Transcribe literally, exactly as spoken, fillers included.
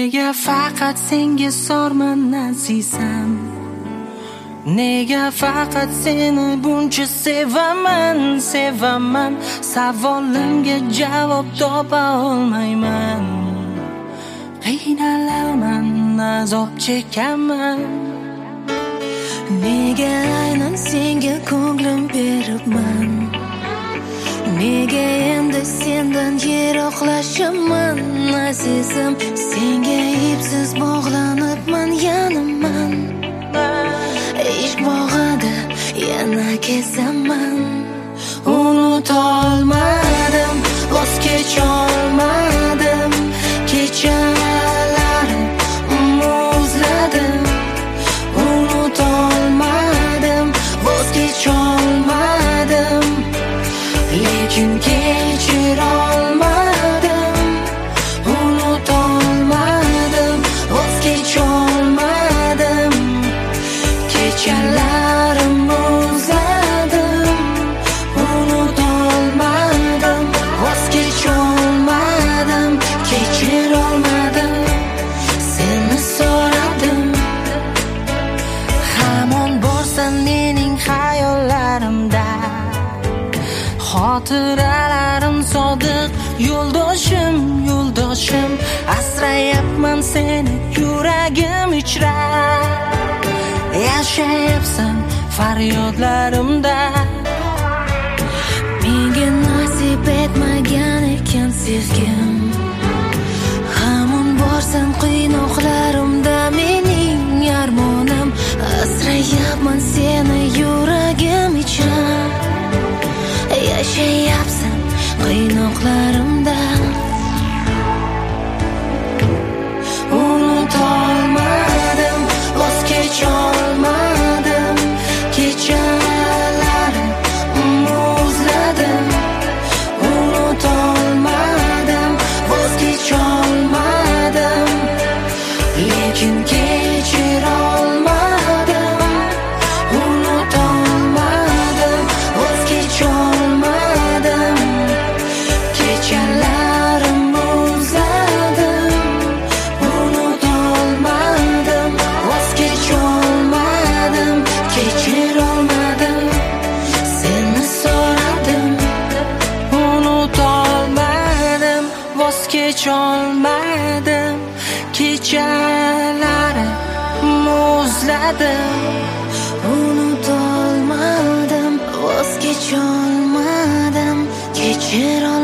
Nega faqat senga sorman azizam, nega faqat seni buncha sevaman, sevaman. Savolimga javob topa olmayman, qiynalaman, azob chekaman. Nega aynan senga ko'nglim beribman, nega endi sendan yiroqlashaman azizim. Senga ipsiz bog'lanibman, yanaman, ishq bog'ida yana kezaman. Unutolmadim, voz kecholmadim, kechalarim muzladim. Unutolmadim, voz kecholmadim, lekin kechirolmadim. Unutolmadim, voz kecholmadim, kechalarim muzladim. Unutolmadim, voz kecholmadim, kechirolmadim. Seni so'radim, hamon borsan mening xayollarimda. Xotiralarim sodiq yo'ldoshim, yo'ldoshim. Asrayapman seni yuragim ichra, yashayapsan faryodlarimda. Menga nasib etmagan ekan sevgim, hamon borsan qiynoqlarimda mening armonim. Asrayapman seni yuragim ichra, yashayapsan qiynoqlarimda. Unutolmadim, voz kecholmadim, kechalarim muzladim. Unutolmadim, voz kecholmadim, lekin kechirolmadim. Unutolmadim, voz kecholmadim, kechalarim muzladim. Unutolmadim, voz kecholmadim, kechirolmadim. Seni so'radim, unutolmadim, voz kecholmadim, kechalarim muzladim. Unutolmadim, voz kecholmadim, kechir